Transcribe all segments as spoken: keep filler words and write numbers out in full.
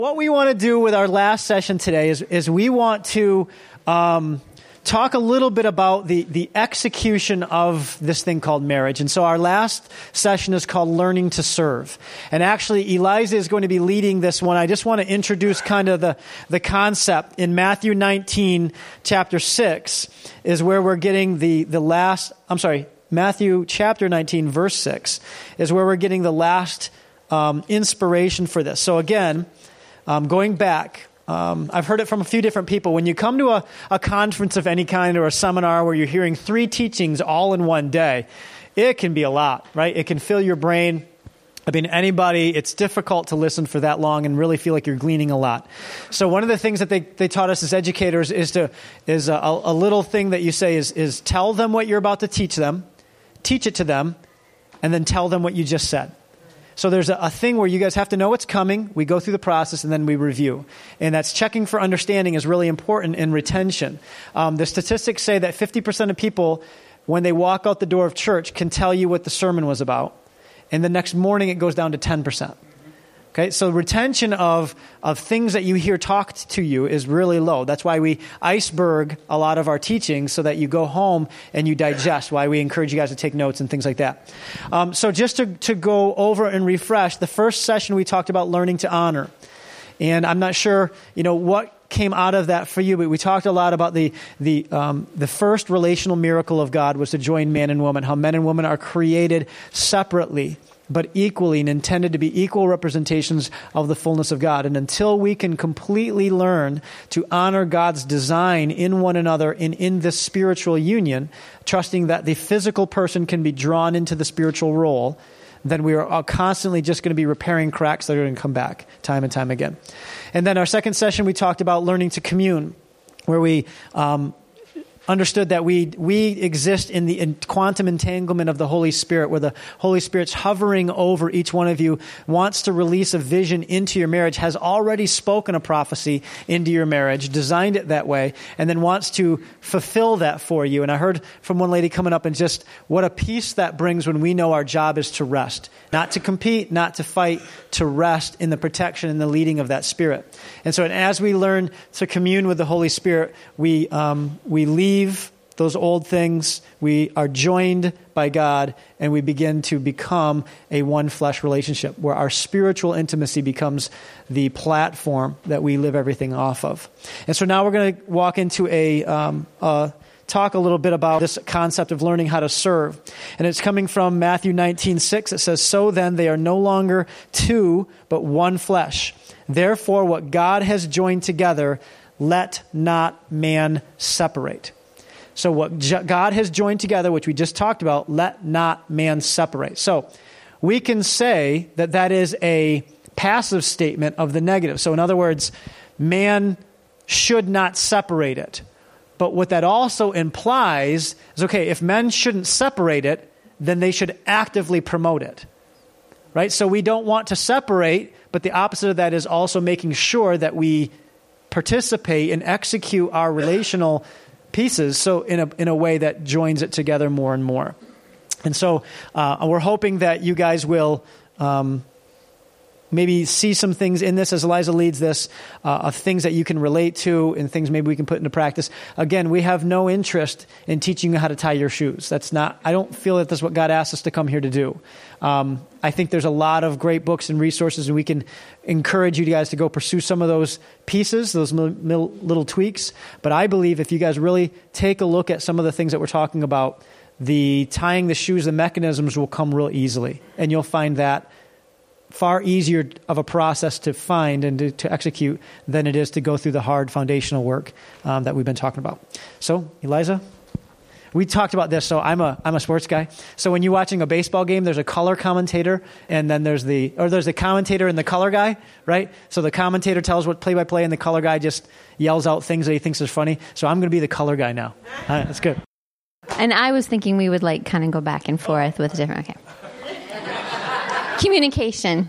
What we want to do with our last session today is, is we want to um, talk a little bit about the, the execution of this thing called marriage. And so our last session is called Learning to Serve. And actually, Eliza is going to be leading this one. I just want to introduce kind of the, the concept. In Matthew nineteen, chapter six, is where we're getting the, the last, I'm sorry, Matthew chapter nineteen, verse six, is where we're getting the last um, inspiration for this. So again, Um, going back, um, I've heard it from a few different people. When you come to a, a conference of any kind or a seminar where you're hearing three teachings all in one day, it can be a lot, right? It can fill your brain. I mean, anybody, it's difficult to listen for that long and really feel like you're gleaning a lot. So one of the things that they, they taught us as educators is to is a, a little thing that you say is, is tell them what you're about to teach them, teach it to them, and then tell them what you just said. So there's a, a thing where you guys have to know what's coming. We go through the process and then we review. And that's checking for understanding is really important in retention. Um, the statistics say that fifty percent of people, when they walk out the door of church, can tell you what the sermon was about. And the next morning it goes down to ten percent. Okay, so retention of, of things that you hear talked to you is really low. That's why we iceberg a lot of our teachings so that you go home and you digest, why we encourage you guys to take notes and things like that. Um, so just to, to go over and refresh, the first session we talked about learning to honor. And I'm not sure, you know, what came out of that for you, but we talked a lot about the the um, the first relational miracle of God was to join man and woman, how men and women are created separately, but equally and intended to be equal representations of the fullness of God. And until we can completely learn to honor God's design in one another and in this spiritual union, trusting that the physical person can be drawn into the spiritual role, then we are constantly just going to be repairing cracks that are going to come back time and time again. And then our second session, we talked about learning to commune, where we um, understood that we we exist in the in quantum entanglement of the Holy Spirit, where the Holy Spirit's hovering over each one of you, wants to release a vision into your marriage, has already spoken a prophecy into your marriage, designed it that way, and then wants to fulfill that for you. And I heard from one lady coming up and just what a peace that brings when we know our job is to rest, not to compete, not to fight, to rest in the protection and the leading of that Spirit. And so as we learn to commune with the Holy Spirit, we um, we leave those old things, we are joined by God, and we begin to become a one flesh relationship where our spiritual intimacy becomes the platform that we live everything off of. And so now we're going to walk into a um, uh, talk a little bit about this concept of learning how to serve. And it's coming from Matthew nineteen six. It says, "So then they are no longer two, but one flesh. Therefore, what God has joined together, let not man separate." So what God has joined together, which we just talked about, let not man separate. So we can say that that is a passive statement of the negative. So in other words, man should not separate it. But what that also implies is, okay, if men shouldn't separate it, then they should actively promote it. Right? So we don't want to separate, but the opposite of that is also making sure that we participate and execute our relational pieces, so in a in a way that joins it together more and more. And so uh, we're hoping that you guys will um, maybe see some things in this as Eliza leads this, uh, of things that you can relate to and things maybe we can put into practice. Again, we have no interest in teaching you how to tie your shoes. That's not, I don't feel that that's what God asked us to come here to do. Um, I think there's a lot of great books and resources, and we can encourage you guys to go pursue some of those pieces, those mil- mil- little tweaks. But I believe if you guys really take a look at some of the things that we're talking about, the tying the shoes, the mechanisms will come real easily. And you'll find that far easier of a process to find and to, to execute than it is to go through the hard foundational work um, that we've been talking about. So, Eliza? We talked about this, so I'm a I'm a sports guy. So when you're watching a baseball game, there's a color commentator, and then there's the or there's the commentator and the color guy, right? So the commentator tells what play-by-play, and the color guy just yells out things that he thinks is funny. So I'm going to be the color guy now. All right, that's good. And I was thinking we would like kind of go back and forth with different. Okay. Communication.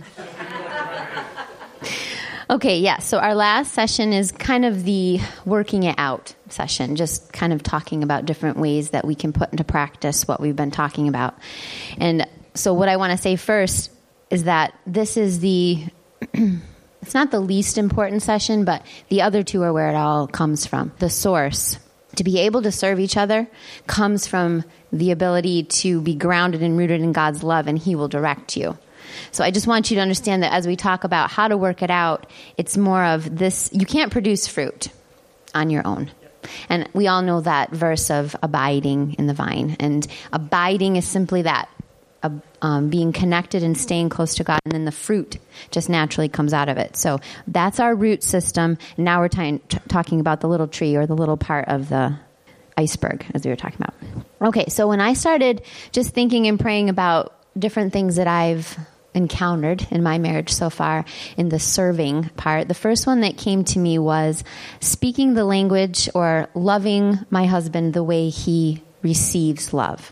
Okay, yeah, so our last session is kind of the working it out session, just kind of talking about different ways that we can put into practice what we've been talking about. And so what I want to say first is that this is the it's not the least important session, but the other two are where it all comes from. The source. To be able to serve each other comes from the ability to be grounded and rooted in God's love, and He will direct you. So I just want you to understand that as we talk about how to work it out, it's more of this, you can't produce fruit on your own. And we all know that verse of abiding in the vine. And abiding is simply that, uh, um, being connected and staying close to God. And then the fruit just naturally comes out of it. So that's our root system. And now we're t- t- talking about the little tree or the little part of the iceberg, as we were talking about. Okay, so when I started just thinking and praying about different things that I've encountered in my marriage so far in the serving part, the first one that came to me was speaking the language or loving my husband the way he receives love.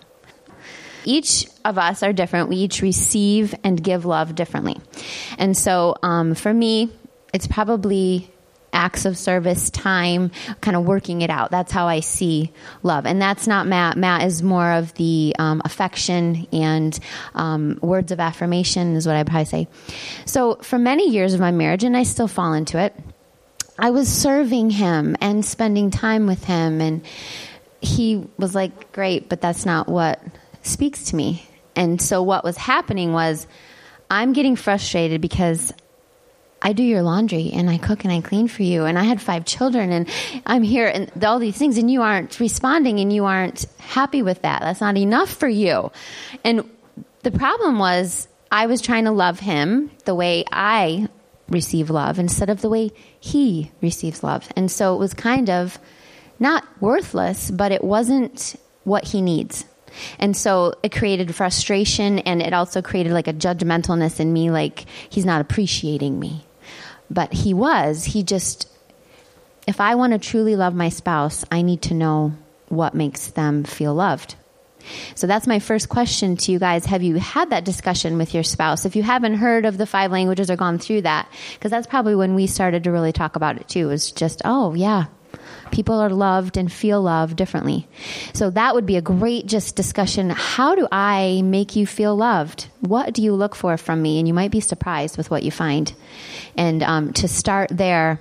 Each of us are different. We each receive and give love differently. And so um, for me, it's probably acts of service, time, kind of working it out. That's how I see love. And that's not Matt. Matt is more of the um, affection and um, words of affirmation is what I'd probably say. So for many years of my marriage, and I still fall into it, I was serving him and spending time with him. And he was like, great, but that's not what speaks to me. And so what was happening was I'm getting frustrated because I do your laundry and I cook and I clean for you and I had five children and I'm here and all these things and you aren't responding and you aren't happy with that. That's not enough for you. And the problem was I was trying to love him the way I receive love instead of the way he receives love. And so it was kind of not worthless, but it wasn't what he needs. And so it created frustration and it also created like a judgmentalness in me, like he's not appreciating me. But he was, he just, if I want to truly love my spouse, I need to know what makes them feel loved. So that's my first question to you guys. Have you had that discussion with your spouse? If you haven't heard of the five languages or gone through that, because that's probably when we started to really talk about it too, is just, oh yeah, people are loved and feel loved differently. So that would be a great just discussion. How do I make you feel loved? What do you look for from me? And you might be surprised with what you find. And um, to start there,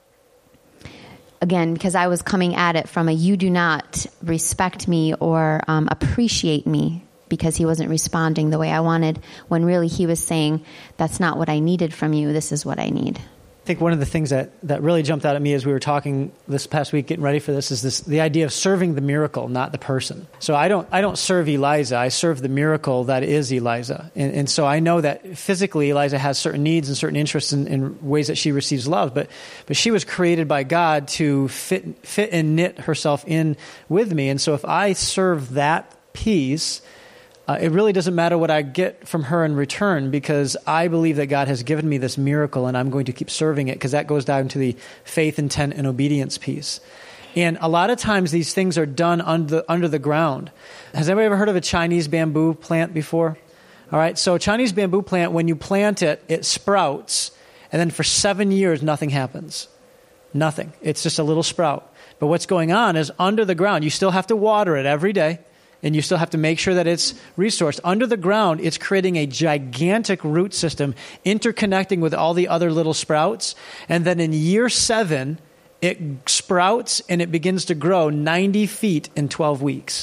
again, because I was coming at it from a you do not respect me or um, appreciate me because he wasn't responding the way I wanted, when really he was saying, that's not what I needed from you. This is what I need. I think one of the things that, that really jumped out at me as we were talking this past week, getting ready for this, is this the idea of serving the miracle, not the person. So I don't I don't serve Eliza. I serve the miracle that is Eliza. And, and so I know that physically Eliza has certain needs and certain interests in, in ways that she receives love, but but she was created by God to fit fit and knit herself in with me. And so if I serve that piece, Uh, it really doesn't matter what I get from her in return, because I believe that God has given me this miracle and I'm going to keep serving it, because that goes down to the faith, intent, and obedience piece. And a lot of times these things are done under, under the ground. Has anybody ever heard of a Chinese bamboo plant before? All right, so a Chinese bamboo plant, when you plant it, it sprouts, and then for seven years, nothing happens. Nothing. It's just a little sprout. But what's going on is under the ground, you still have to water it every day. And you still have to make sure that it's resourced. Under the ground, it's creating a gigantic root system, interconnecting with all the other little sprouts. And then in year seven, it sprouts and it begins to grow ninety feet in twelve weeks.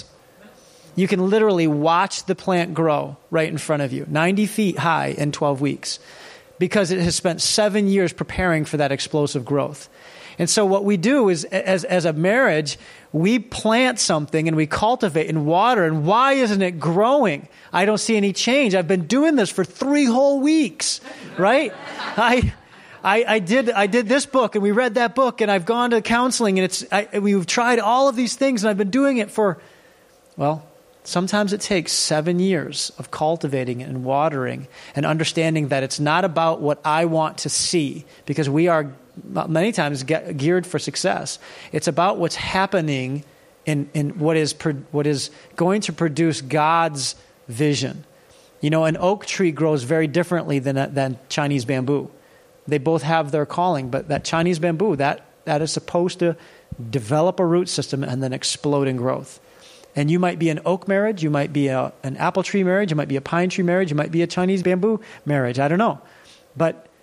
You can literally watch the plant grow right in front of you, ninety feet high in twelve weeks, because it has spent seven years preparing for that explosive growth. And so what we do is, as as a marriage, we plant something and we cultivate and water. And why isn't it growing? I don't see any change. I've been doing this for three whole weeks, right? I, I, I did I did this book and we read that book and I've gone to counseling and it's I, we've tried all of these things and I've been doing it for, well, sometimes it takes seven years of cultivating and watering and understanding that it's not about what I want to see, because we are many times get geared for success. It's about what's happening in, in what is pro, what is going to produce God's vision. You know, an oak tree grows very differently than a, than Chinese bamboo. They both have their calling, but that Chinese bamboo, that that is supposed to develop a root system and then explode in growth. And you might be an oak marriage, you might be a, an apple tree marriage, you might be a pine tree marriage, you might be a Chinese bamboo marriage. I don't know. But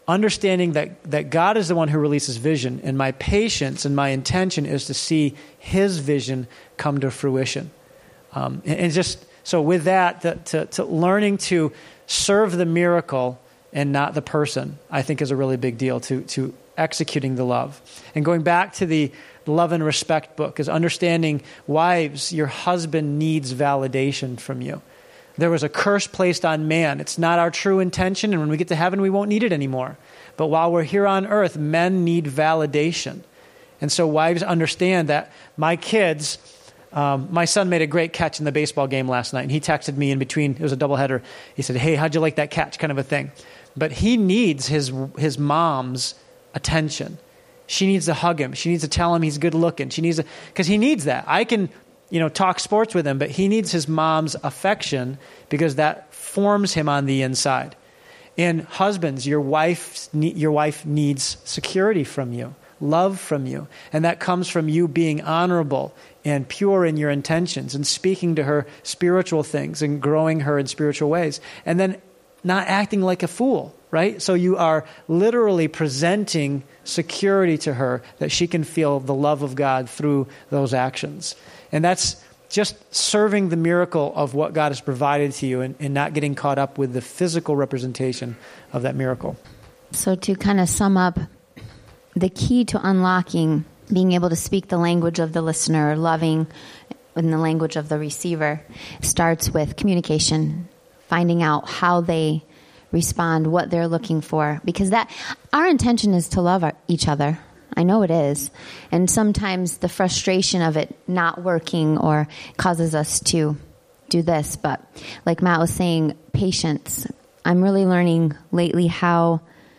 understanding that, that God is the one who releases vision, and my patience and my intention is to see his vision come to fruition. Um, and, and just, so with that, the, to, to learning to serve the miracle and not the person, I think is a really big deal to, to executing the love. And going back to the Love and Respect book is understanding, wives, your husband needs validation from you. There was a curse placed on man. It's not our true intention, and when we get to heaven, we won't need it anymore. But while we're here on earth, men need validation. And so wives understand that my kids, um, my son made a great catch in the baseball game last night, and he texted me in between, it was a doubleheader. He said, hey, how'd you like that catch, kind of a thing. But he needs his his mom's attention. She needs to hug him. She needs to tell him he's good looking. She needs to, because he needs that. I can, you know, talk sports with him, but he needs his mom's affection because that forms him on the inside. And husbands, your wife, your wife needs security from you, love from you. And that comes from you being honorable and pure in your intentions and speaking to her spiritual things and growing her in spiritual ways. And then not acting like a fool, right? So you are literally presenting security to her that she can feel the love of God through those actions. And that's just serving the miracle of what God has provided to you and, and not getting caught up with the physical representation of that miracle. So to kind of sum up, the key to unlocking being able to speak the language of the listener, loving in the language of the receiver, starts with communication, finding out how they respond, what they're looking for, because that our intention is to love our, each other. I know it is. And sometimes the frustration of it not working or causes us to do this. But like Matt was saying, patience. I'm really learning lately how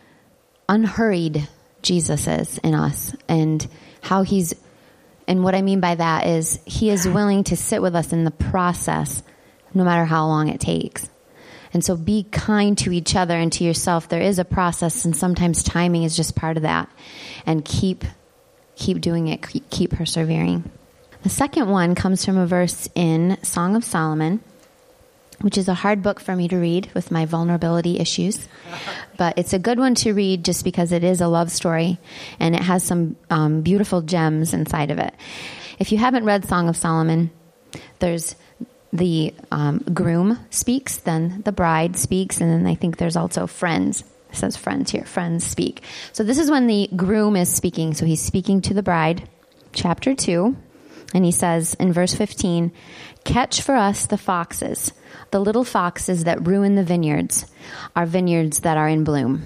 unhurried Jesus is in us, and how he's, and what I mean by that is he is willing to sit with us in the process, no matter how long it takes. And so be kind to each other and to yourself. There is a process, and sometimes timing is just part of that. And keep keep doing it, keep persevering. The second one comes from a verse in Song of Solomon, which is a hard book for me to read with my vulnerability issues. But it's a good one to read just because it is a love story, and it has some um, beautiful gems inside of it. If you haven't read Song of Solomon, there's the um, groom speaks, then the bride speaks, and then I think there's also friends. It says friends here. Friends speak. So this is when the groom is speaking. So he's speaking to the bride, chapter two, and he says in verse fifteen, "Catch for us the foxes, the little foxes that ruin the vineyards, our vineyards that are in bloom."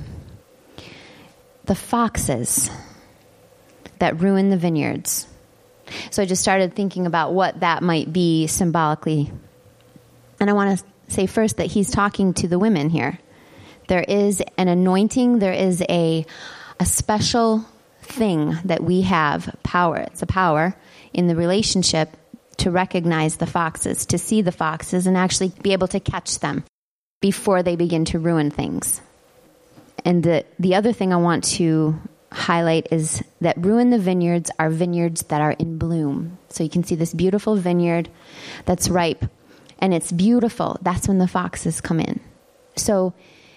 The foxes that ruin the vineyards. So I just started thinking about what that might be symbolically. And I want to say first that he's talking to the women here. There is an anointing. There is a, a special thing that we have, power. It's a power in the relationship to recognize the foxes, to see the foxes and actually be able to catch them before they begin to ruin things. And the, the other thing I want to highlight is that ruin the vineyards are vineyards that are in bloom. So you can see this beautiful vineyard that's ripe, and it's beautiful. That's when the foxes come in. So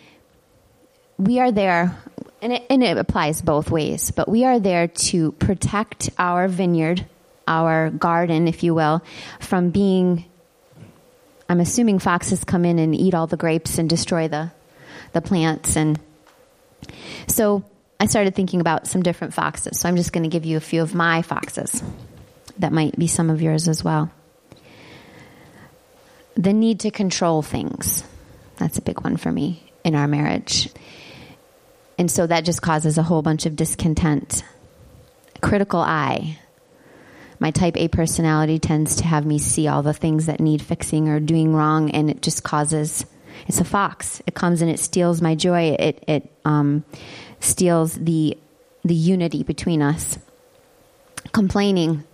we are there, and it, and it applies both ways, but we are there to protect our vineyard, our garden, if you will, from being, I'm assuming foxes come in and eat all the grapes and destroy the, the plants. And so I started thinking about some different foxes. So I'm just going to give you a few of my foxes. That might be some of yours as well. The need to control things. That's a big one for me in our marriage. And so that just causes a whole bunch of discontent. Critical eye. My type A personality tends to have me see all the things that need fixing or doing wrong, and it just causes, it's a fox. It comes and it steals my joy. It, it, um, steals the the unity between us. Complaining.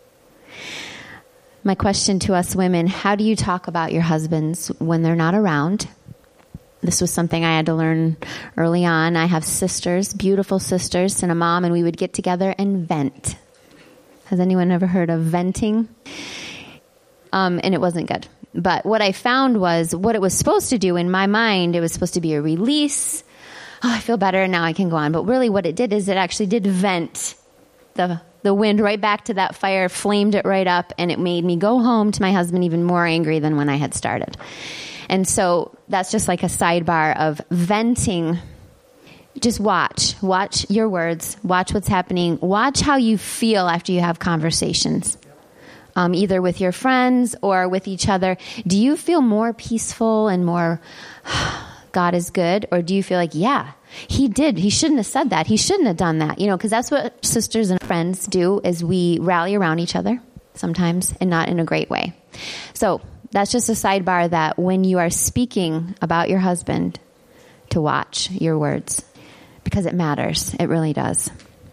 My question to us women, how do you talk about your husbands when they're not around? This was something I had to learn early on. I have sisters, beautiful sisters, and a mom, and we would get together and vent. Has anyone ever heard of venting? Um, and it wasn't good. But what I found was what it was supposed to do in my mind, it was supposed to be a release, oh, I feel better and now I can go on. But really what it did is it actually did vent the the wind right back to that fire, flamed it right up, and it made me go home to my husband even more angry than when I had started. And so that's just like a sidebar of venting. Just watch. Watch your words. Watch what's happening. Watch how you feel after you have conversations, um, either with your friends or with each other. Do you feel more peaceful and more, God is good? Or do you feel like, yeah, he did. He shouldn't have said that. He shouldn't have done that. You know, because that's what sisters and friends do, is we rally around each other sometimes, and not in a great way. So that's just a sidebar, that when you are speaking about your husband, to watch your words, because it matters. It really does.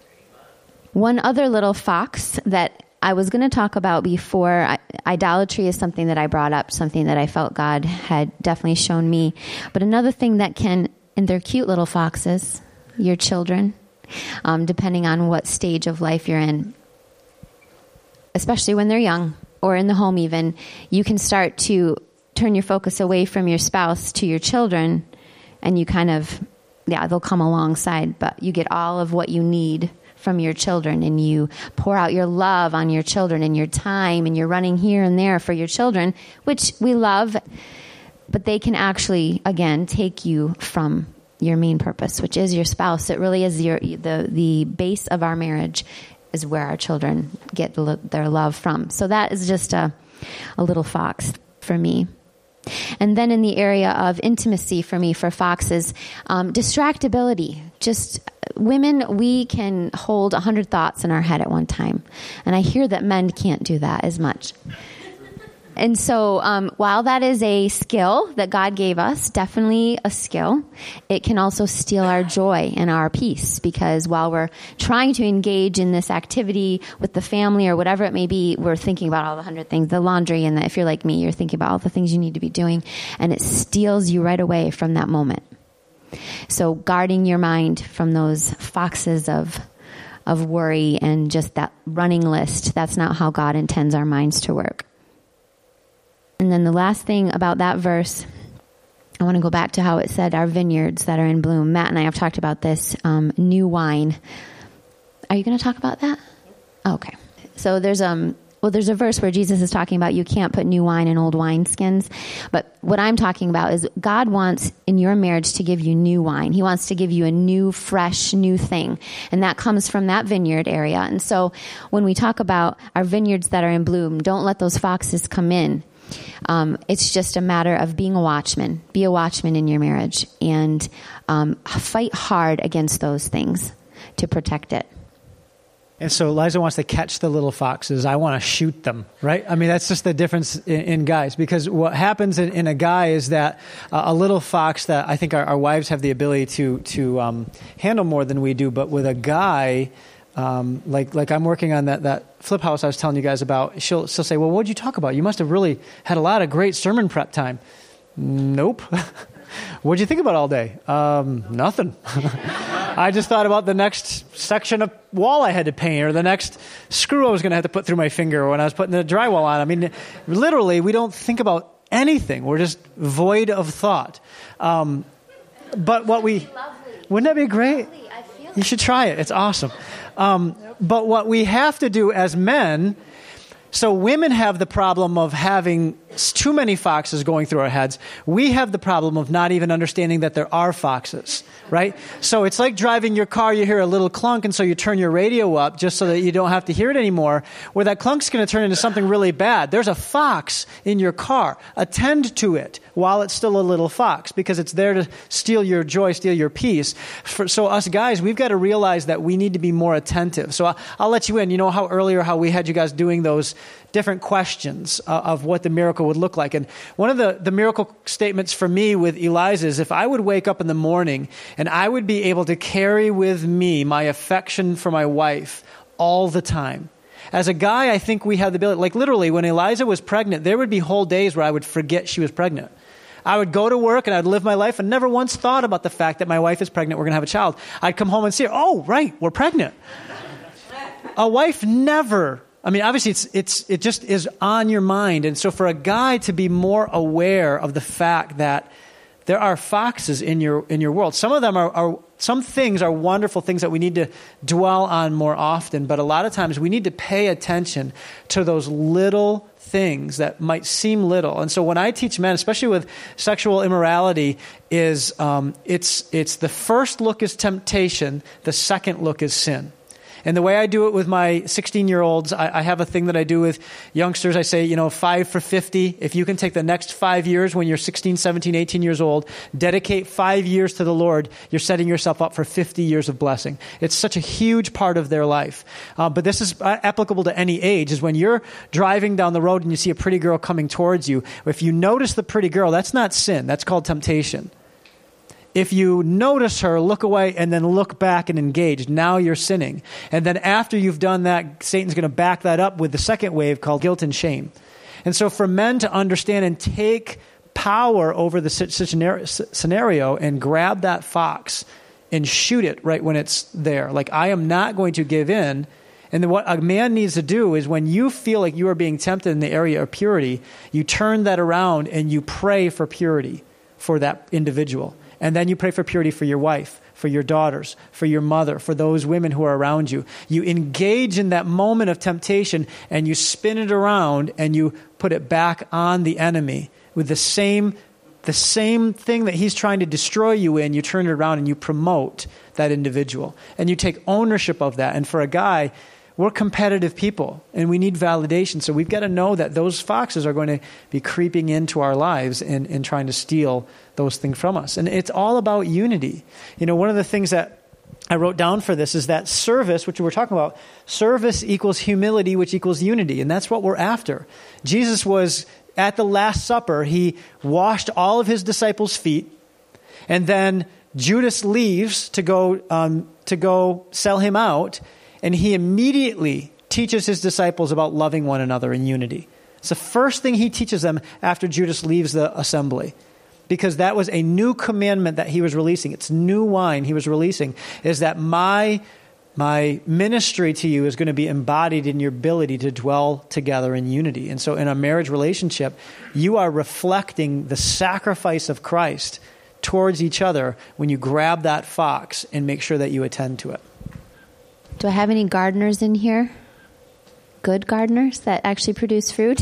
One other little fox that I was going to talk about before, I, idolatry is something that I brought up, something that I felt God had definitely shown me. But another thing that can, and they're cute little foxes, your children, um, depending on what stage of life you're in, especially when they're young or in the home even, you can start to turn your focus away from your spouse to your children, and you kind of, yeah, they'll come alongside, but you get all of what you need from your children, and you pour out your love on your children and your time, and you're running here and there for your children, which we love, but they can actually, again, take you from your main purpose, which is your spouse. It really is your the the base of our marriage is where our children get their love from. So that is just a, a little fox for me. And then in the area of intimacy for me, for foxes, um, distractibility. Just women, we can hold a hundred thoughts in our head at one time. And I hear that men can't do that as much. And so um, while that is a skill that God gave us, definitely a skill, it can also steal our joy and our peace, because while we're trying to engage in this activity with the family or whatever it may be, we're thinking about all the hundred things, the laundry, and the, if you're like me, you're thinking about all the things you need to be doing, and it steals you right away from that moment. So guarding your mind from those foxes of of worry and just that running list, that's not how God intends our minds to work. And then the last thing about that verse, I want to go back to how it said our vineyards that are in bloom. Matt and I have talked about this, um, new wine. Are you going to talk about that? Okay. So there's um well there's a verse where Jesus is talking about you can't put new wine in old wineskins. But what I'm talking about is God wants in your marriage to give you new wine. He wants to give you a new, fresh, new thing. And that comes from that vineyard area. And so when we talk about our vineyards that are in bloom, don't let those foxes come in. Um, it's just a matter of being a watchman. Be a watchman in your marriage, and um, fight hard against those things to protect it. And so Liza wants to catch the little foxes. I want to shoot them, right? I mean, that's just the difference in, in guys, because what happens in, in a guy is that uh, a little fox that I think our, our wives have the ability to to um, handle more than we do, but with a guy, Um, like like I'm working on that, that flip house I was telling you guys about, she'll, she'll say, well, what did you talk about? You must have really had a lot of great sermon prep time. Nope. What did you think about all day? Um, nothing. I just thought about the next section of wall I had to paint, or the next screw I was going to have to put through my finger when I was putting the drywall on. I mean, literally, we don't think about anything. We're just void of thought. Um, but what we... Wouldn't that be great? You should try it. It's awesome. Um, but what we have to do as men, so women have the problem of having too many foxes going through our heads. We have the problem of not even understanding that there are foxes, right? So it's like driving your car, you hear a little clunk, and so you turn your radio up just so that you don't have to hear it anymore, where that clunk's going to turn into something really bad. There's a fox in your car. Attend to it while it's still a little fox, because it's there to steal your joy, steal your peace. For, so us guys, we've got to realize that we need to be more attentive. So I'll, I'll let you in. You know how earlier how we had you guys doing those different questions uh, of what the miracle would look like. And one of the, the miracle statements for me with Eliza is if I would wake up in the morning and I would be able to carry with me my affection for my wife all the time. As a guy, I think we have the ability, like literally when Eliza was pregnant, there would be whole days where I would forget she was pregnant. I would go to work and I'd live my life and never once thought about the fact that my wife is pregnant, we're going to have a child. I'd come home and see her. Oh, right, we're pregnant. A wife never... I mean, obviously, it's it's it just is on your mind. And so for a guy to be more aware of the fact that there are foxes in your in your world. Some of them are, are some things are wonderful things that we need to dwell on more often, but a lot of times we need to pay attention to those little things that might seem little. And so when I teach men, especially with sexual immorality, is um, it's it's the first look is temptation, the second look is sin. And the way I do it with my sixteen-year-olds, I, I have a thing that I do with youngsters. I say, you know, five for fifty. If you can take the next five years when you're sixteen, seventeen, eighteen years old, dedicate five years to the Lord, you're setting yourself up for fifty years of blessing. It's such a huge part of their life. Uh, but this is applicable to any age, is when you're driving down the road and you see a pretty girl coming towards you. If you notice the pretty girl, that's not sin. That's called temptation. If you notice her, look away, and then look back and engage, now you're sinning. And then after you've done that, Satan's going to back that up with the second wave called guilt and shame. And so for men to understand and take power over the scenario and grab that fox and shoot it right when it's there. Like, I am not going to give in. And then what a man needs to do is when you feel like you are being tempted in the area of purity, you turn that around and you pray for purity for that individual. And then you pray for purity for your wife, for your daughters, for your mother, for those women who are around you. You engage in that moment of temptation and you spin it around and you put it back on the enemy with the same, the same thing that he's trying to destroy you in. You turn it around and you promote that individual and you take ownership of that. And for a guy, we're competitive people and we need validation. So we've got to know that those foxes are going to be creeping into our lives and, and trying to steal those things from us. And it's all about unity. You know, one of the things that I wrote down for this is that service, which we're talking about, service equals humility, which equals unity. And that's what we're after. Jesus was at the Last Supper. He washed all of his disciples' feet. And then Judas leaves to go, um, to go sell him out. And he immediately teaches his disciples about loving one another in unity. It's the first thing he teaches them after Judas leaves the assembly, because that was a new commandment that he was releasing. It's new wine he was releasing, is that my, my ministry to you is going to be embodied in your ability to dwell together in unity. And so in a marriage relationship, you are reflecting the sacrifice of Christ towards each other when you grab that fox and make sure that you attend to it. Do I have any gardeners in here? Good gardeners that actually produce fruit?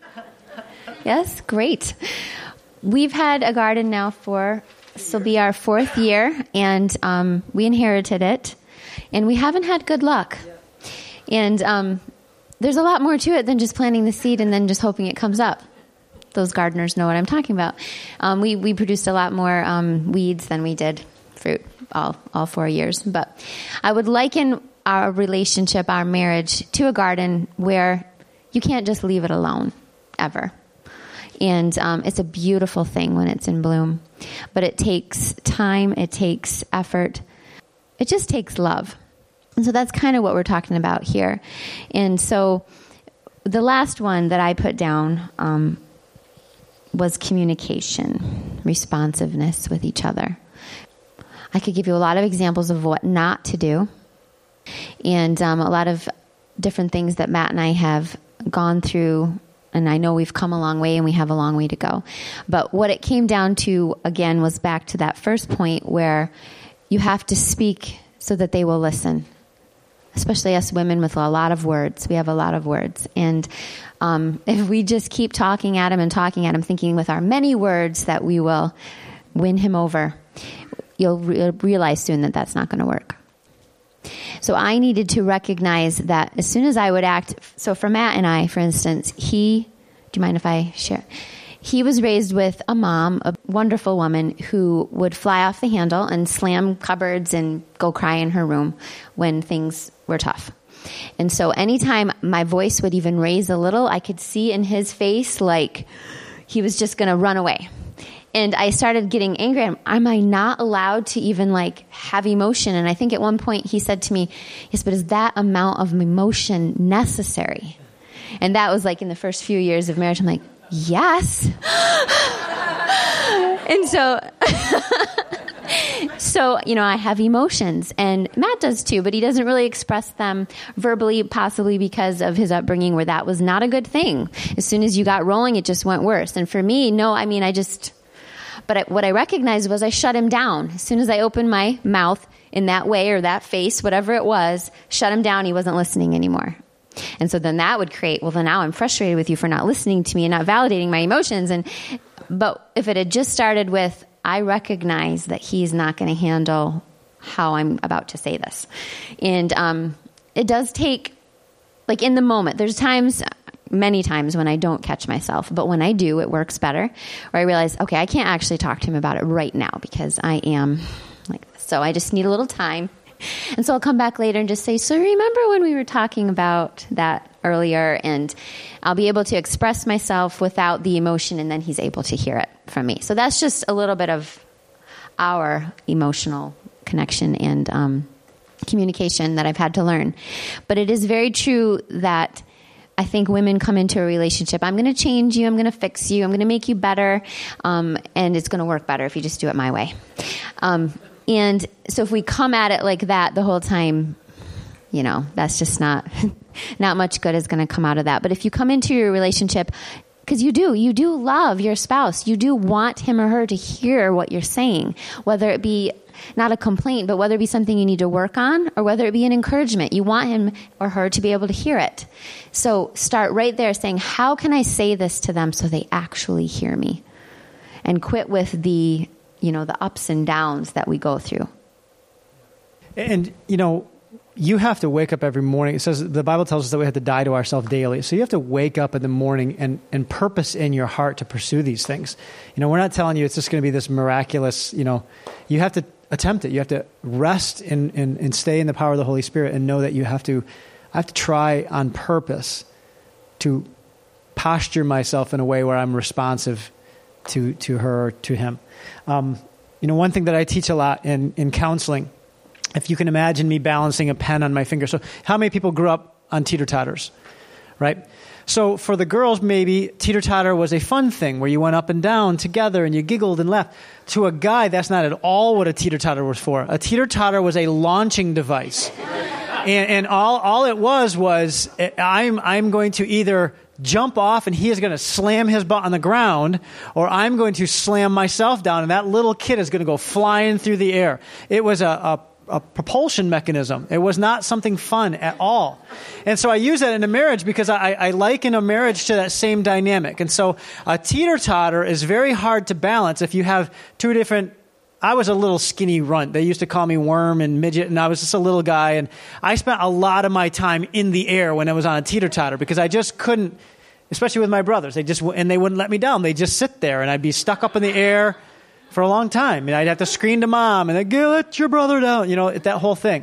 Yes, great. We've had a garden now for, this will be our fourth year, and um, we inherited it, and we haven't had good luck. And um, there's a lot more to it than just planting the seed and then just hoping it comes up. Those gardeners know what I'm talking about. Um, we, we produced a lot more um, weeds than we did fruit all, all four years. But I would liken our relationship, our marriage, to a garden where you can't just leave it alone, ever. And um, it's a beautiful thing when it's in bloom. But it takes time, it takes effort, it just takes love. And so that's kind of what we're talking about here. And so the last one that I put down um, was communication, responsiveness with each other. I could give you a lot of examples of what not to do. And um, a lot of different things that Matt and I have gone through, and I know we've come a long way and we have a long way to go. But what it came down to, again, was back to that first point where you have to speak so that they will listen. Especially us women with a lot of words. We have a lot of words. And um, if we just keep talking at him and talking at him, thinking with our many words that we will win him over, you'll re- realize soon that that's not going to work. So I needed to recognize that as soon as I would act, so for Matt and I, for instance, he, do you mind if I share? He was raised with a mom, a wonderful woman, who would fly off the handle and slam cupboards and go cry in her room when things were tough. And so anytime my voice would even raise a little, I could see in his face like he was just going to run away. And I started getting angry. Am I not allowed to even like have emotion? And I think at one point he said to me, yes, but is that amount of emotion necessary? And that was like in the first few years of marriage. I'm like, yes. And so, so, you know, I have emotions, and Matt does too, but he doesn't really express them verbally, possibly because of his upbringing where that was not a good thing. As soon as you got rolling, it just went worse. And for me, no, I mean, I just... But I, what I recognized was I shut him down. As soon as I opened my mouth in that way or that face, whatever it was, shut him down. He wasn't listening anymore. And so then that would create, well, then now I'm frustrated with you for not listening to me and not validating my emotions. And but if it had just started with, I recognize that he's not going to handle how I'm about to say this. And um, it does take, like in the moment, there's times, many times when I don't catch myself, but when I do, it works better. Or I realize, okay, I can't actually talk to him about it right now because I am like this. So I just need a little time. And so I'll come back later and just say, so remember when we were talking about that earlier? And I'll be able to express myself without the emotion, and then he's able to hear it from me. So that's just a little bit of our emotional connection and um, communication that I've had to learn. But it is very true that I think women come into a relationship, I'm going to change you, I'm going to fix you, I'm going to make you better, um, and it's going to work better if you just do it my way. Um And so if we come at it like that the whole time, you know, that's just not, not much good is going to come out of that. But if you come into your relationship, because you do, you do love your spouse. You do want him or her to hear what you're saying, whether it be not a complaint, but whether it be something you need to work on or whether it be an encouragement. You want him or her to be able to hear it. So start right there saying, how can I say this to them so they actually hear me? And quit with the, you know, the ups and downs that we go through. And, you know, you have to wake up every morning. It says, the Bible tells us that we have to die to ourselves daily. So you have to wake up in the morning and, and purpose in your heart to pursue these things. You know, we're not telling you it's just going to be this miraculous, you know, you have to attempt it. You have to rest and, and, and stay in the power of the Holy Spirit and know that you have to, I have to try on purpose to posture myself in a way where I'm responsive to, to her or to him. Um, you know, one thing that I teach a lot in, in counseling, if you can imagine me balancing a pen on my finger. So how many people grew up on teeter-totters, right? So for the girls, maybe teeter-totter was a fun thing where you went up and down together and you giggled and laughed. To a guy, that's not at all what a teeter-totter was for. A teeter-totter was a launching device. and and all, all it was was I'm I'm going to either jump off and he is going to slam his butt on the ground, or I'm going to slam myself down and that little kid is going to go flying through the air. It was a, a, a propulsion mechanism. It was not something fun at all. And so I use that in a marriage because I, I liken a marriage to that same dynamic. And so a teeter-totter is very hard to balance if you have two different. I was a little skinny runt. They used to call me worm and midget, and I was just a little guy. And I spent a lot of my time in the air when I was on a teeter-totter because I just couldn't, especially with my brothers. They just and they wouldn't let me down. They'd just sit there, and I'd be stuck up in the air for a long time. And I'd have to scream to mom, and I'd go, let your brother down, you know, that whole thing.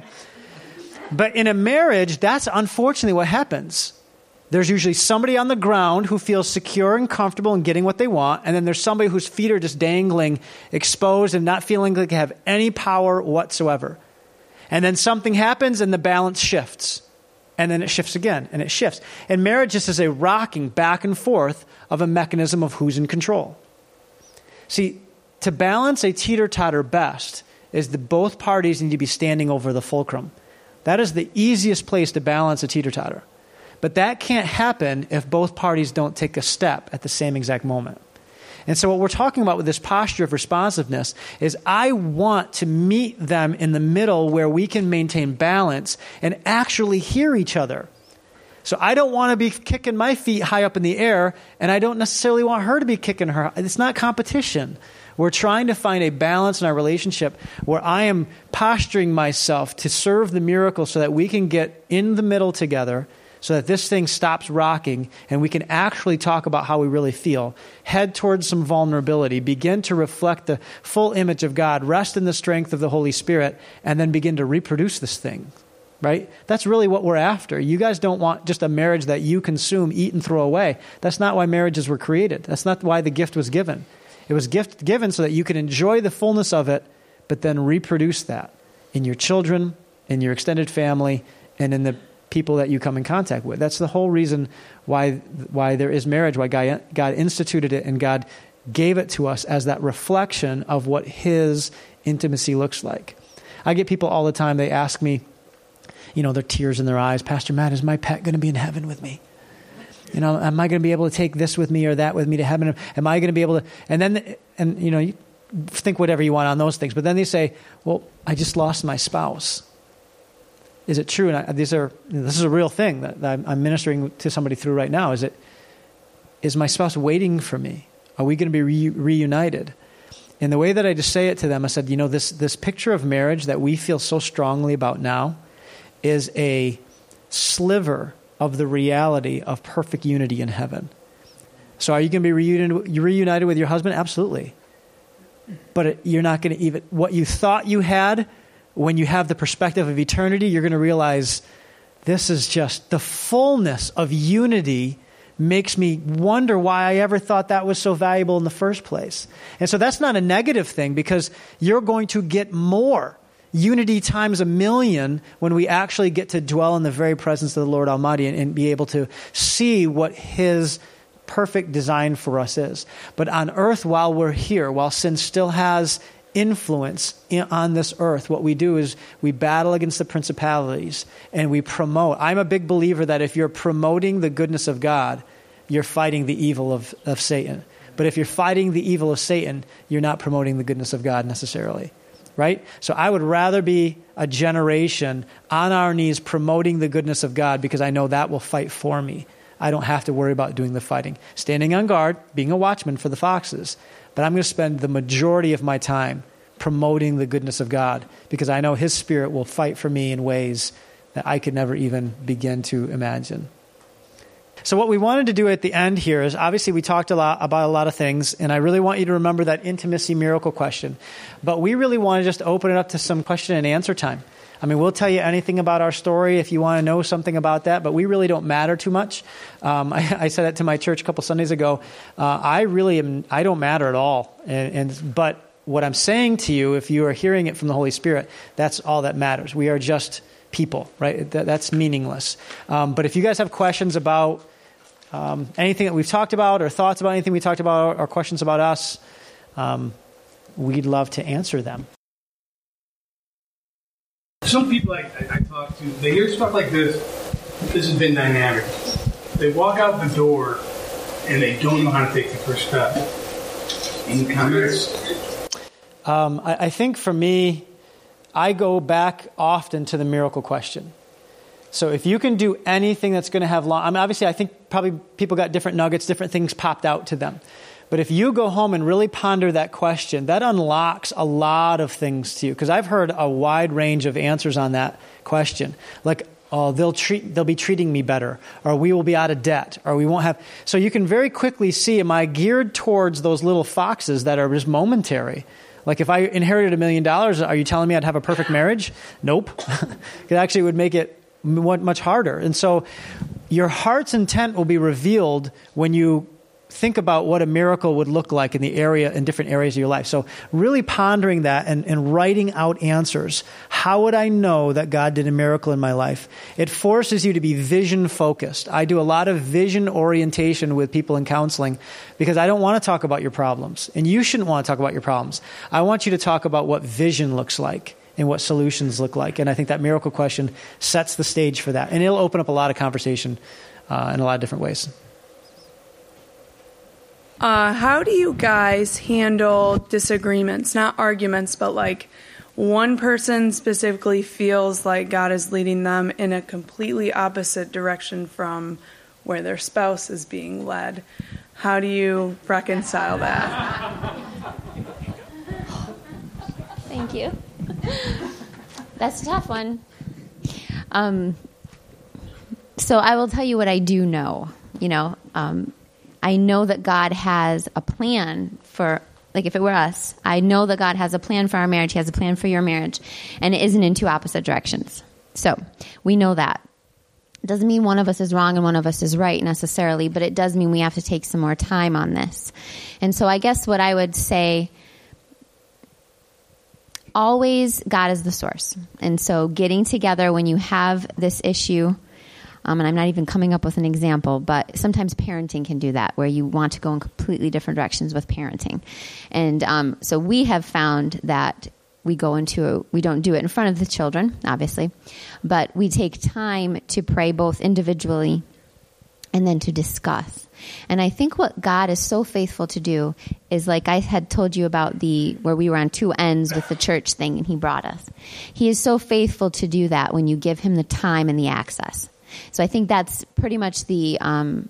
But in a marriage, that's unfortunately what happens. There's usually somebody on the ground who feels secure and comfortable in getting what they want, and then there's somebody whose feet are just dangling, exposed, and not feeling like they have any power whatsoever. And then something happens, and the balance shifts. And then it shifts again, and it shifts. And marriage just is a rocking back and forth of a mechanism of who's in control. See, to balance a teeter-totter best is that both parties need to be standing over the fulcrum. That is the easiest place to balance a teeter-totter. But that can't happen if both parties don't take a step at the same exact moment. And so what we're talking about with this posture of responsiveness is I want to meet them in the middle where we can maintain balance and actually hear each other. So I don't want to be kicking my feet high up in the air, and I don't necessarily want her to be kicking her. It's not competition. We're trying to find a balance in our relationship where I am posturing myself to serve the miracle so that we can get in the middle together, so that this thing stops rocking and we can actually talk about how we really feel, head towards some vulnerability, begin to reflect the full image of God, rest in the strength of the Holy Spirit, and then begin to reproduce this thing, right? That's really what we're after. You guys don't want just a marriage that you consume, eat, and throw away. That's not why marriages were created. That's not why the gift was given. It was gift given so that you can enjoy the fullness of it, but then reproduce that in your children, in your extended family, and in the people that you come in contact with. That's the whole reason why why there is marriage, why God, God instituted it and God gave it to us as that reflection of what his intimacy looks like. I get people all the time, they ask me, you know, their tears in their eyes, Pastor Matt, is my pet going to be in heaven with me? You know, am I going to be able to take this with me or that with me to heaven? Am I going to be able to, and then, and you know, think whatever you want on those things. But then they say, well, I just lost my spouse. Is it true? And I, these are, this is a real thing that, that I'm ministering to somebody through right now. Is it, is my spouse waiting for me? Are we going to be re- reunited? And the way that I just say it to them, I said, you know, this, this picture of marriage that we feel so strongly about now is a sliver of the reality of perfect unity in heaven. So are you going to be reunited, reunited with your husband? Absolutely. But it, you're not going to even, what you thought you had, when you have the perspective of eternity, you're going to realize this is just the fullness of unity makes me wonder why I ever thought that was so valuable in the first place. And so that's not a negative thing, because you're going to get more. Unity times a million when we actually get to dwell in the very presence of the Lord Almighty and, and be able to see what His perfect design for us is. But on earth, while we're here, while sin still has influence in, on this earth, what we do is we battle against the principalities and we promote. I'm a big believer that if you're promoting the goodness of God, you're fighting the evil of, of Satan. But if you're fighting the evil of Satan, you're not promoting the goodness of God necessarily. Right? So I would rather be a generation on our knees promoting the goodness of God, because I know that will fight for me. I don't have to worry about doing the fighting. Standing on guard, being a watchman for the foxes. But I'm going to spend the majority of my time promoting the goodness of God, because I know His Spirit will fight for me in ways that I could never even begin to imagine. So what we wanted to do at the end here is, obviously we talked a lot about a lot of things, and I really want you to remember that intimacy miracle question. But we really want to just open it up to some question and answer time. I mean, we'll tell you anything about our story if you want to know something about that, but we really don't matter too much. Um, I, I said that to my church a couple Sundays ago. Uh, I really am, I don't matter at all. And, and but what I'm saying to you, if you are hearing it from the Holy Spirit, that's all that matters. We are just people, right? That, that's meaningless. Um, but if you guys have questions about um, anything that we've talked about, or thoughts about anything we talked about, or questions about us, um, we'd love to answer them. Some people I, I, I talk to, they hear stuff like this. This has been dynamic. They walk out the door and they don't know how to take the first step. Any comments? Um, I, I think for me, I go back often to the miracle question. So if you can do anything that's going to have long, I mean, obviously I think probably people got different nuggets, different things popped out to them. But if you go home and really ponder that question, that unlocks a lot of things to you. Because I've heard a wide range of answers on that question. Like, oh, they'll treat, they'll be treating me better, or we will be out of debt, or we won't have. So you can very quickly see, am I geared towards those little foxes that are just momentary? Like if I inherited a million dollars, are you telling me I'd have a perfect marriage? Nope. It actually would make it much harder. And so your heart's intent will be revealed when you think about what a miracle would look like in the area, in different areas of your life. So really pondering that and, and writing out answers. How would I know that God did a miracle in my life? It forces you to be vision focused. I do a lot of vision orientation with people in counseling, because I don't want to talk about your problems, and you shouldn't want to talk about your problems. I want you to talk about what vision looks like and what solutions look like. And I think that miracle question sets the stage for that. And it'll open up a lot of conversation uh, in a lot of different ways. Uh, how do you guys handle disagreements? Not arguments, but like one person specifically feels like God is leading them in a completely opposite direction from where their spouse is being led. How do you reconcile that? Thank you. That's a tough one. Um, so I will tell you what I do know. You know, um, I know that God has a plan for, like if it were us, I know that God has a plan for our marriage. He has a plan for your marriage, and it isn't in two opposite directions. So we know that. It doesn't mean one of us is wrong and one of us is right necessarily, but it does mean we have to take some more time on this. And so I guess what I would say, always God is the source. And so getting together when you have this issue, um, and I'm not even coming up with an example, but sometimes parenting can do that, where you want to go in completely different directions with parenting. And um, so we have found that we go into, a, we don't do it in front of the children, obviously, but we take time to pray both individually and then to discuss. And I think what God is so faithful to do is, like I had told you about the where we were on two ends with the church thing and he brought us. He is so faithful to do that when you give him the time and the access. So I think that's pretty much the um,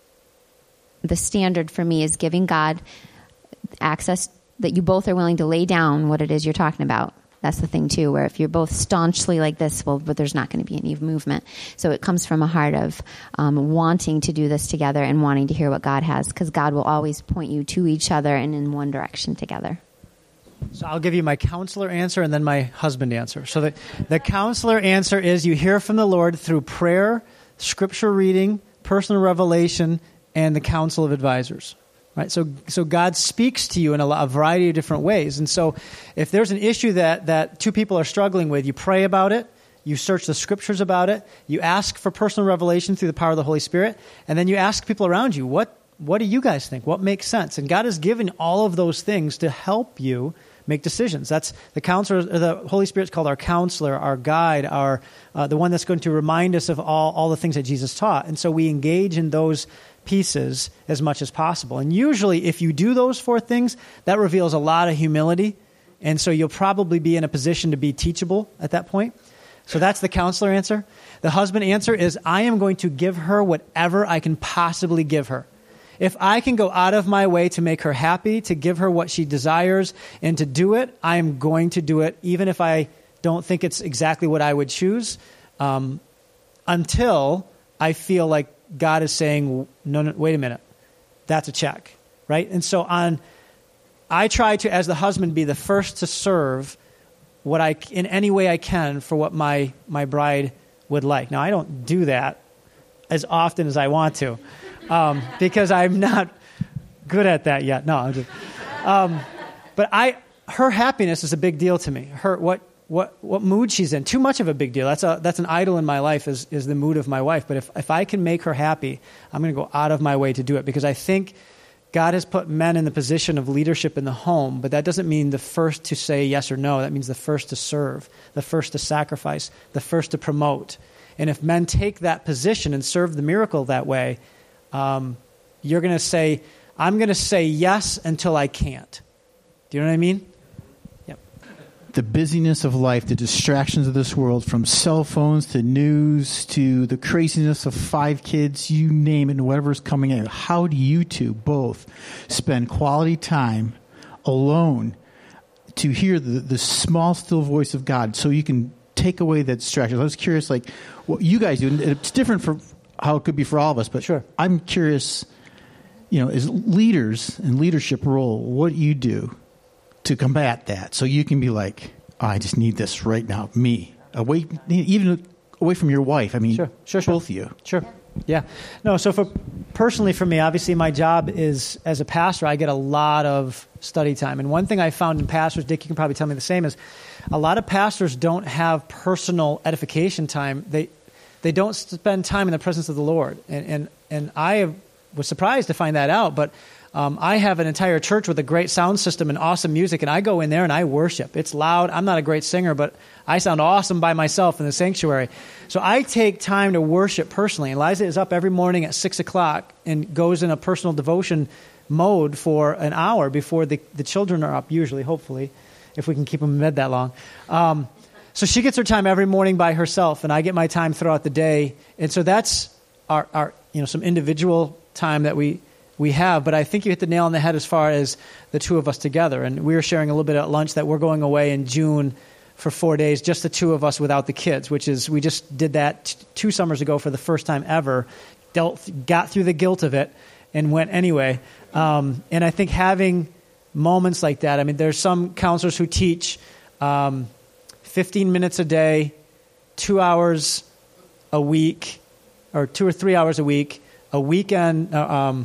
the standard for me, is giving God access, that you both are willing to lay down what it is you're talking about. That's the thing, too, where if you're both staunchly like this, well, but there's not going to be any movement. So it comes from a heart of um, wanting to do this together and wanting to hear what God has, because God will always point you to each other and in one direction together. So I'll give you my counselor answer and then my husband answer. So the, the counselor answer is you hear from the Lord through prayer, scripture reading, personal revelation, and the council of advisors. Right? So so God speaks to you in a, a variety of different ways. And so if there's an issue that, that two people are struggling with, you pray about it, you search the scriptures about it, you ask for personal revelation through the power of the Holy Spirit, and then you ask people around you, what, what do you guys think? What makes sense? And God has given all of those things to help you make decisions. That's the counselor. The Holy Spirit's called our counselor, our guide, our uh, the one that's going to remind us of all, all the things that Jesus taught. And so we engage in those pieces as much as possible. And usually if you do those four things, that reveals a lot of humility. And so you'll probably be in a position to be teachable at that point. So that's the counselor answer. The husband answer is, I am going to give her whatever I can possibly give her. If I can go out of my way to make her happy, to give her what she desires, and to do it, I am going to do it, even if I don't think it's exactly what I would choose, um, until I feel like God is saying, no, no, wait a minute, that's a check, right? And so on, I try to, as the husband, be the first to serve what I, in any way I can, for what my, my bride would like. Now, I don't do that as often as I want to, um, because I'm not good at that yet. No, I'm just, um, but I, her happiness is a big deal to me. Her, what, what, what mood she's in, too much of a big deal. That's a, that's an idol in my life, is, is the mood of my wife. But if, if I can make her happy, I'm going to go out of my way to do it, because I think God has put men in the position of leadership in the home, but that doesn't mean the first to say yes or no. That means the first to serve, the first to sacrifice, the first to promote. And if men take that position and serve the miracle that way, um, you're going to say, I'm going to say yes until I can't. Do you know what I mean? Yep. The busyness of life, the distractions of this world, from cell phones to news to the craziness of five kids, you name it, and whatever's coming in. How do you two both spend quality time alone to hear the, the small, still voice of God, so you can take away that distraction? I was curious, like, what you guys do. And it's different for how it could be for all of us, but sure. I'm curious, you know, as leaders in leadership role, what you do to combat that, so you can be like, oh, I just need this right now, me, away, even away from your wife. I mean, sure, sure, sure. both of you. Sure. Yeah. No, so for personally for me, obviously my job is, as a pastor, I get a lot of study time. And one thing I found in pastors, Dick, you can probably tell me the same, is a lot of pastors don't have personal edification time. They they don't spend time in the presence of the Lord. And and, and I was surprised to find that out, but Um, I have an entire church with a great sound system and awesome music, and I go in there and I worship. It's loud. I'm not a great singer, but I sound awesome by myself in the sanctuary. So I take time to worship personally. And Liza is up every morning at six o'clock and goes in a personal devotion mode for an hour before the, the children are up, usually, hopefully, if we can keep them in bed that long. Um, so she gets her time every morning by herself, and I get my time throughout the day. And so that's our, our you know, some individual time that we we have. But I think you hit the nail on the head as far as the two of us together. And we were sharing a little bit at lunch that we're going away in June for four days, just the two of us without the kids, which is, we just did that t- two summers ago for the first time ever, dealt, got through the guilt of it and went anyway. Um, and I think having moments like that, I mean, there's some counselors who teach um, fifteen minutes a day, two hours a week, or two or three hours a week, a weekend, uh, um,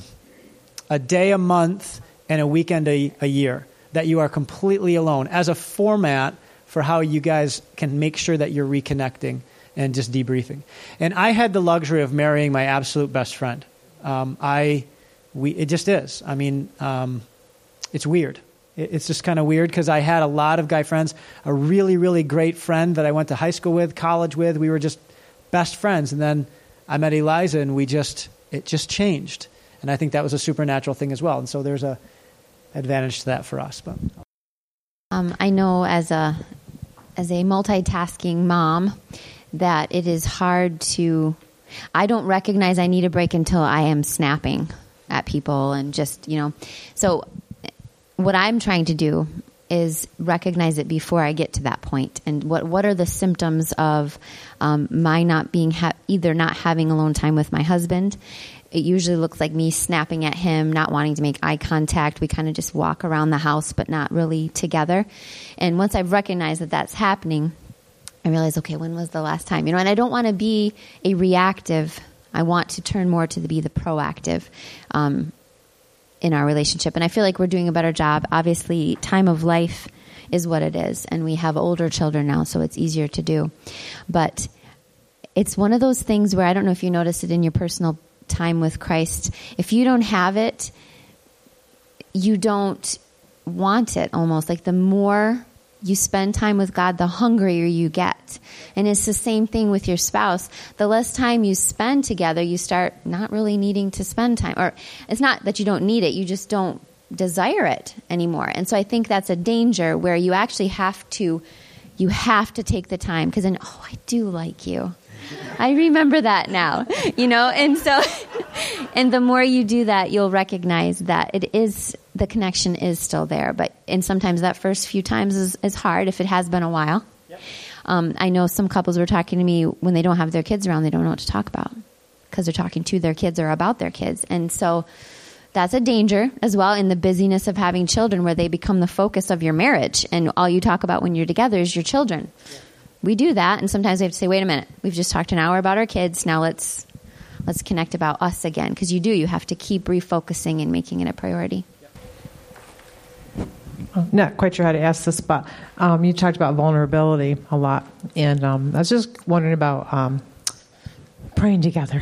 a day a month, and a weekend a, a year, that you are completely alone as a format for how you guys can make sure that you're reconnecting and just debriefing. And I had the luxury of marrying my absolute best friend. Um, I, we, it just is. I mean, um, it's weird. It, it's just kind of weird because I had a lot of guy friends, a really, really great friend that I went to high school with, college with. We were just best friends. And then I met Eliza, and we just, it just changed. And I think that was a supernatural thing as well. And so there's a advantage to that for us. But um, I know as a as a multitasking mom that it is hard to, I don't recognize I need a break until I am snapping at people and just, you know. So what I'm trying to do is recognize it before I get to that point. And what what are the symptoms of um, my not being, ha- either not having alone time with my husband. It usually looks like me snapping at him, not wanting to make eye contact. We kind of just walk around the house, but not really together. And once I've recognized that that's happening, I realize, okay, when was the last time? You know, and I don't want to be a reactive. I want to turn more to the, be the proactive um, in our relationship. And I feel like we're doing a better job. Obviously, time of life is what it is. And we have older children now, so it's easier to do. But it's one of those things where I don't know if you notice it in your personal time with Christ. If you don't have it, you don't want it almost. Like the more you spend time with God, the hungrier you get. And it's the same thing with your spouse. The less time you spend together, you start not really needing to spend time. Or it's not that you don't need it, you just don't desire it anymore. And so I think that's a danger where you actually have to, you have to take the time because then, oh, I do like you. I remember that now, you know, and so, and the more you do that, you'll recognize that it is, the connection is still there. But, and sometimes that first few times is, is hard if it has been a while. Yep. Um, I know some couples were talking to me when they don't have their kids around, they don't know what to talk about because they're talking to their kids or about their kids. And so that's a danger as well in the busyness of having children where they become the focus of your marriage. And all you talk about when you're together is your children. Yeah. We do that, and sometimes we have to say, wait a minute, we've just talked an hour about our kids, now let's let's connect about us again. Because you do, you have to keep refocusing and making it a priority. I'm not quite sure how to ask this, but um, you talked about vulnerability a lot, and um, I was just wondering about um, praying together.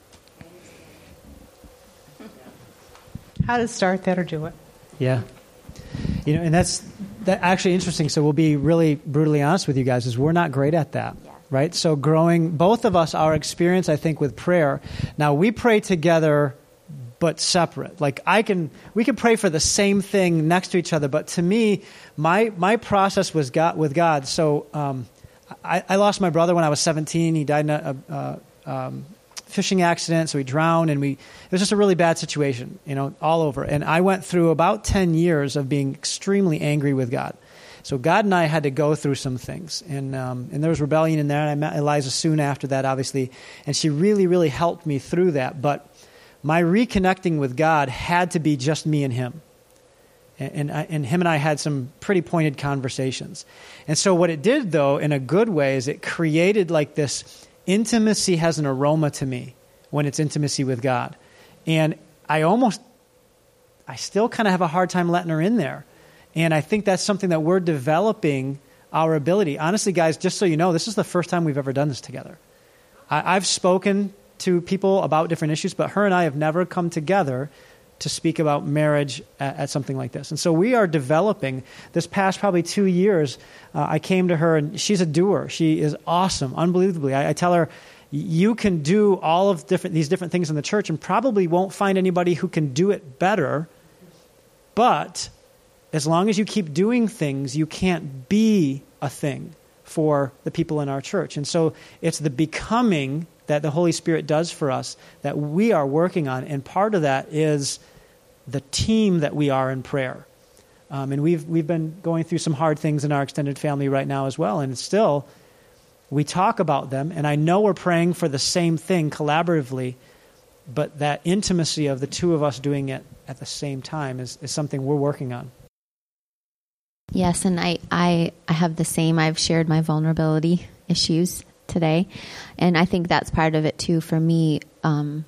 How to start that or do it. Yeah. You know, and that's that actually interesting. So we'll be really brutally honest with you guys is we're not great at that, yeah. Right? So growing, both of us, our experience, I think, with prayer. Now, we pray together, but separate. Like I can, we can pray for the same thing next to each other. But to me, my my process was God, with God. So um, I, I lost my brother when I was seventeen. He died in a, a, a um, fishing accident, so he drowned, and we it was just a really bad situation, you know, all over. And I went through about ten years of being extremely angry with God. So God and I had to go through some things, and um, and there was rebellion in there. And I met Eliza soon after that, obviously, and she really, really helped me through that. But my reconnecting with God had to be just me and Him, and and, I, and Him and I had some pretty pointed conversations. And so what it did, though, in a good way, is it created like this. Intimacy has an aroma to me when it's intimacy with God. And I almost, I still kind of have a hard time letting her in there. And I think that's something that we're developing our ability. Honestly, guys, just so you know, this is the first time we've ever done this together. I, I've spoken to people about different issues, but her and I have never come together to speak about marriage at, at something like this. And so we are developing. This past probably two years, uh, I came to her, and she's a doer. She is awesome, unbelievably. I, I tell her, you can do all of different these different things in the church and probably won't find anybody who can do it better, but as long as you keep doing things, you can't be a thing for the people in our church. And so it's the becoming that the Holy Spirit does for us that we are working on. And part of that is the team that we are in prayer. Um, and we've we've been going through some hard things in our extended family right now as well. And still, we talk about them. And I know we're praying for the same thing collaboratively, but that intimacy of the two of us doing it at the same time is, is something we're working on. Yes, and I, I, I have the same. I've shared my vulnerability issues today, and I think that's part of it too for me. Um,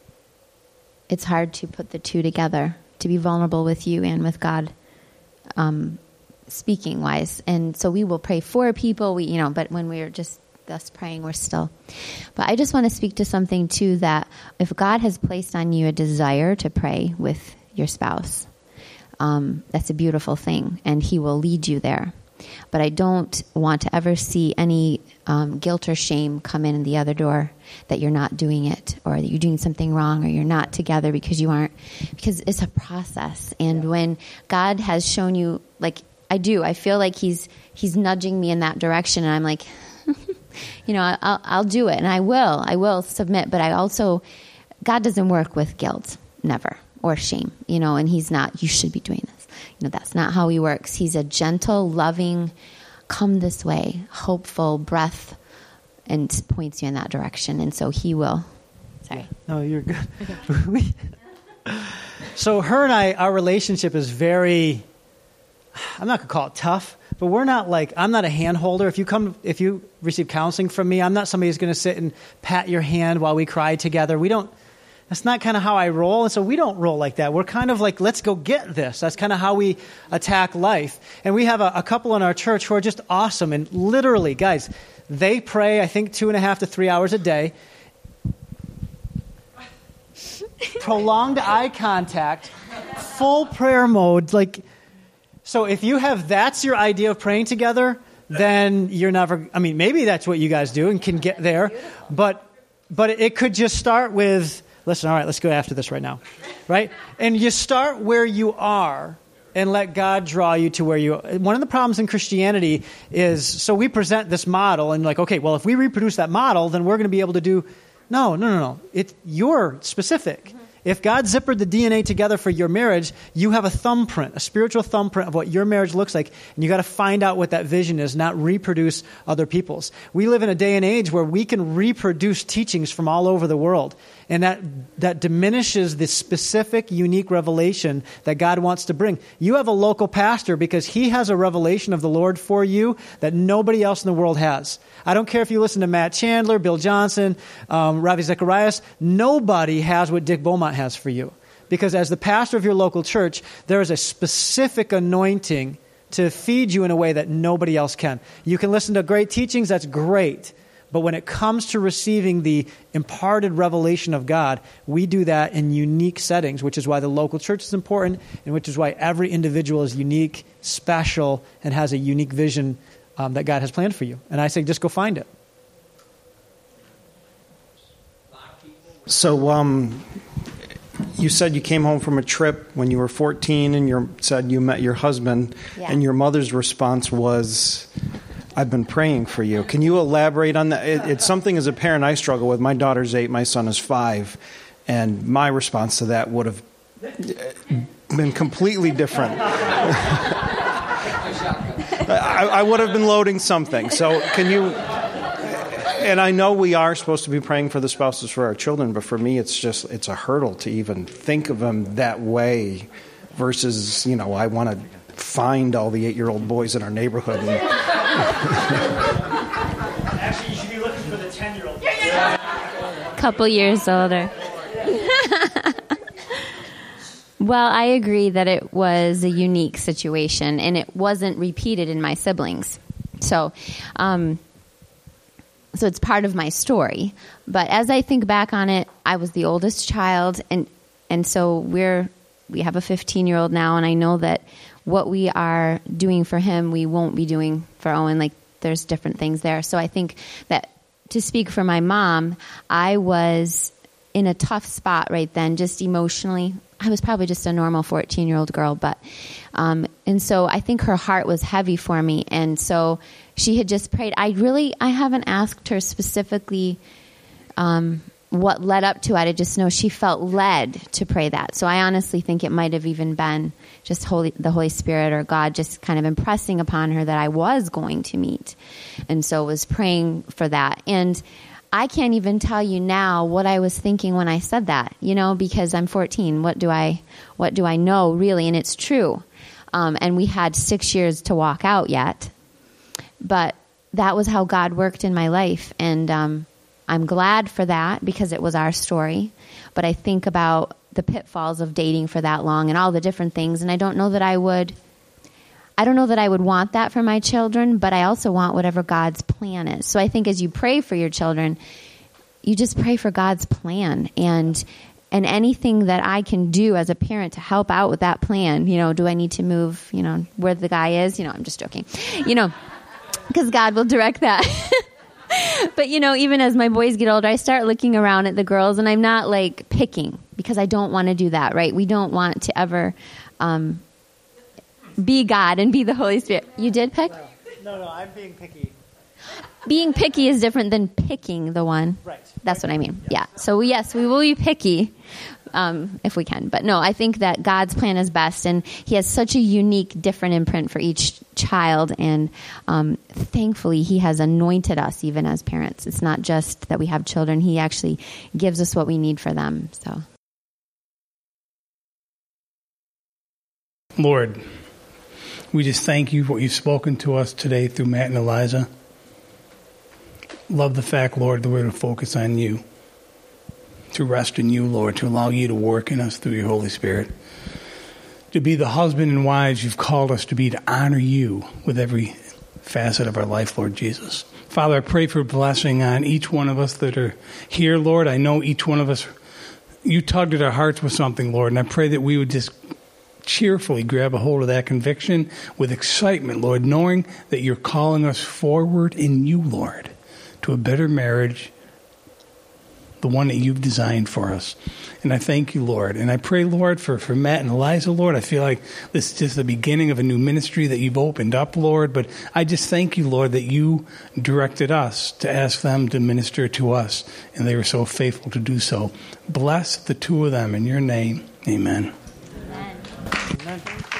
it's hard to put the two together, to be vulnerable with you and with God, um, speaking wise. And so we will pray for people, we, you know, but when we're just thus praying, we're still. But I just want to speak to something too, that if God has placed on you a desire to pray with your spouse, um, that's a beautiful thing, and He will lead you there. But I don't want to ever see any um, guilt or shame come in the other door that you're not doing it, or that you're doing something wrong, or you're not together because you aren't, because it's a process. And when God has shown you, like I do, I feel like he's, he's nudging me in that direction, and I'm like, you know, I'll, I'll do it, and I will, I will submit. But I also, God doesn't work with guilt, never, or shame, you know, and he's not, you should be doing this. You know, that's not how he works. He's a gentle, loving, come this way, hopeful breath, and points you in that direction. And so he will. Sorry. No, you're good. Okay. So her and I, our relationship is very, I'm not going to call it tough, but we're not like, I'm not a hand holder. If you come, if you receive counseling from me, I'm not somebody who's going to sit and pat your hand while we cry together. We don't, that's not kind of how I roll. And so we don't roll like that. We're kind of like, let's go get this. That's kind of how we attack life. And we have a, a couple in our church who are just awesome. And literally, guys, they pray, I think, two and a half to three hours a day. Prolonged eye contact, full prayer mode. Like, so if you have, that's your idea of praying together, then you're never, I mean, maybe that's what you guys do and can get there. But, but it could just start with, listen, all right, let's go after this right now, right? And you start where you are and let God draw you to where you are. One of the problems in Christianity is, so we present this model and like, okay, well, if we reproduce that model, then we're going to be able to do, no, no, no, no. It's you're specific. Mm-hmm. If God zippered the D N A together for your marriage, you have a thumbprint, a spiritual thumbprint of what your marriage looks like, and you got to find out what that vision is, not reproduce other people's. We live in a day and age where we can reproduce teachings from all over the world, and that that diminishes the specific, unique revelation that God wants to bring. You have a local pastor because he has a revelation of the Lord for you that nobody else in the world has. I don't care if you listen to Matt Chandler, Bill Johnson, um, Ravi Zacharias. Nobody has what Dick Beaumont has for you. Because as the pastor of your local church, there is a specific anointing to feed you in a way that nobody else can. You can listen to great teachings, that's great. But when it comes to receiving the imparted revelation of God, we do that in unique settings, which is why the local church is important, and which is why every individual is unique, special, and has a unique vision um, that God has planned for you. And I say, just go find it. So um, you said you came home from a trip when you were fourteen, and you said you met your husband, yeah. and your mother's response was, I've been praying for you. Can you elaborate on that? It, it's something as a parent I struggle with. My daughter's eight, my son is five, and my response to that would have been completely different. I, I would have been loading something. So can you, and I know we are supposed to be praying for the spouses for our children, but for me it's just, it's a hurdle to even think of them that way versus, you know, I want to find all the eight-year-old boys in our neighborhood. And, Actually, you should be looking for the ten-year-old. Couple years older. Well, I agree that it was a unique situation, and it wasn't repeated in my siblings. So, um, so it's part of my story. But as I think back on it, I was the oldest child, and and so we're we have a fifteen-year-old now, and I know that what we are doing for him, we won't be doing for Owen. Like, there's different things there. So I think that to speak for my mom, I was in a tough spot right then, just emotionally. I was probably just a normal fourteen-year-old girl, but um, and so I think her heart was heavy for me, and so she had just prayed. I really, I haven't asked her specifically um, what led up to it. I just know she felt led to pray that. So I honestly think it might have even been just Holy, the Holy Spirit or God just kind of impressing upon her that I was going to meet, and so was praying for that. And I can't even tell you now what I was thinking when I said that, you know, because I'm fourteen. What do I, what do I know really? And it's true. Um, and we had six years to walk out yet, but that was how God worked in my life. And um, I'm glad for that because it was our story. But I think about the pitfalls of dating for that long and all the different things. And I don't know that I would, I don't know that I would want that for my children, but I also want whatever God's plan is. So I think as you pray for your children, you just pray for God's plan. And And anything that I can do as a parent to help out with that plan, you know, do I need to move, you know, where the guy is? You know, I'm just joking, you know, because God will direct that. But, you know, even as my boys get older, I start looking around at the girls, and I'm not like picking, because I don't want to do that, right? We don't want to ever um, be God and be the Holy Spirit. You did pick? No, no, I'm being picky. Being picky is different than picking the one. Right. That's what I mean. Yeah. So, yes, we will be picky um, if we can. But, no, I think that God's plan is best, and he has such a unique, different imprint for each child. And um, thankfully, he has anointed us even as parents. It's not just that we have children. He actually gives us what we need for them. So, Lord, we just thank you for what you've spoken to us today through Matt and Eliza. Love the fact, Lord, that we're going to focus on you, to rest in you, Lord, to allow you to work in us through your Holy Spirit, to be the husband and wives you've called us to be, to honor you with every facet of our life, Lord Jesus. Father, I pray for blessing on each one of us that are here, Lord. I know each one of us, you tugged at our hearts with something, Lord, and I pray that we would just cheerfully grab a hold of that conviction with excitement, Lord, knowing that you're calling us forward in you, Lord, to a better marriage, the one that you've designed for us. And I thank you, Lord. And I pray, Lord, for, for Matt and Eliza, Lord. I feel like this is just the beginning of a new ministry that you've opened up, Lord. But I just thank you, Lord, that you directed us to ask them to minister to us. And they were so faithful to do so. Bless the two of them in your name. Amen. Amen. Amen.